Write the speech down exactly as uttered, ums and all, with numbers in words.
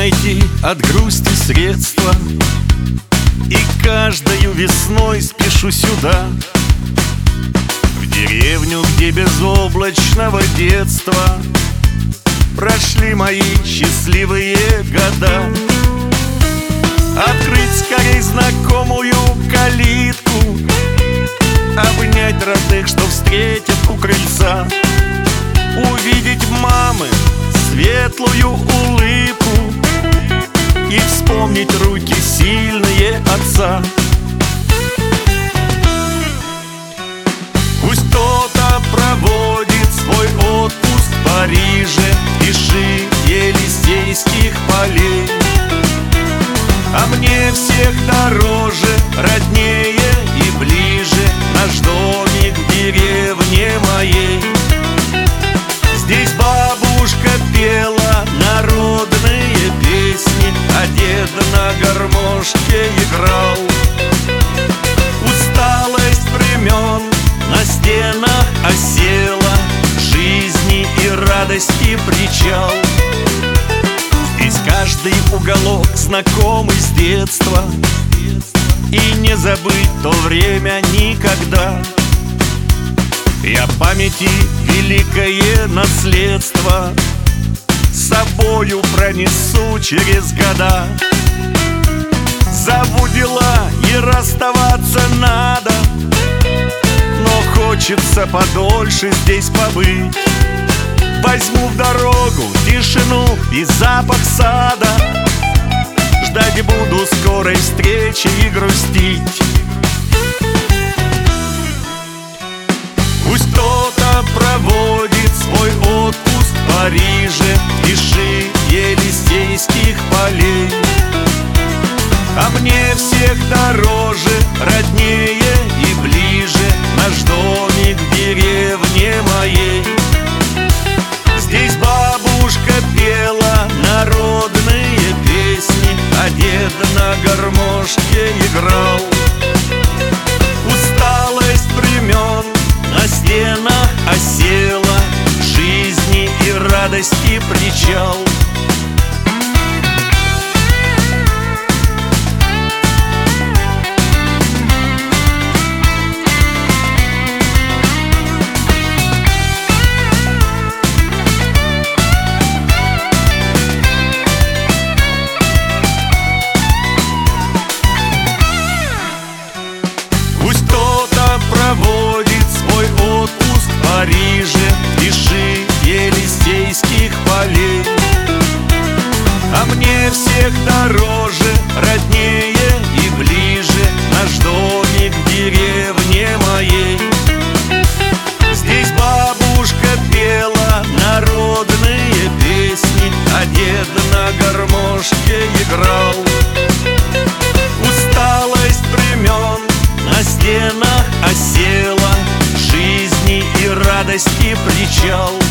найти от грусти средства, и каждою весной спешу сюда, в деревню, где безоблачного детства прошли мои счастливые года. Открыть скорей знакомую калитку, обнять родных, что встретят у крыльца, увидеть мамы светлую улыбку и вспомнить руки сильные отца. Пусть кто-то проводит свой отпуск в Париже, тиши Елисейских полей, а мне всех дороже, роднее и ближе наш домик в деревне моей. Здесь бабушка пела народные песни, а дед на гармошке играл. Усталость времен на стенах осела, жизни и радости причал. Здесь каждый уголок знакомый с детства, и не забыть то время никогда. Я памяти великое наследство с собою пронесу через года. Зову дела, и расставаться надо, но хочется подольше здесь побыть. Возьму в дорогу тишину и запах сада, ждать буду скорой встречи и грустить. Пусть кто-то проводит свой отпуск в Париже, тиши Елисейских полей, а мне всех дороже, роднее и ближе наш домик в деревне моей. Здесь бабушка пела народные песни, а дед на гармошке играл. Усталость времен на стенах осела, жизни и радости причал. Пусть кто-то проводит свой отпуск в Париже, тиши Елисейских полей, а мне всех дороже, роднее и ближе наш домик в деревне моей. Здесь бабушка пела народные песни, а дед на гармошке играл. Усталость времен на стенах осела, жизни и радости причал.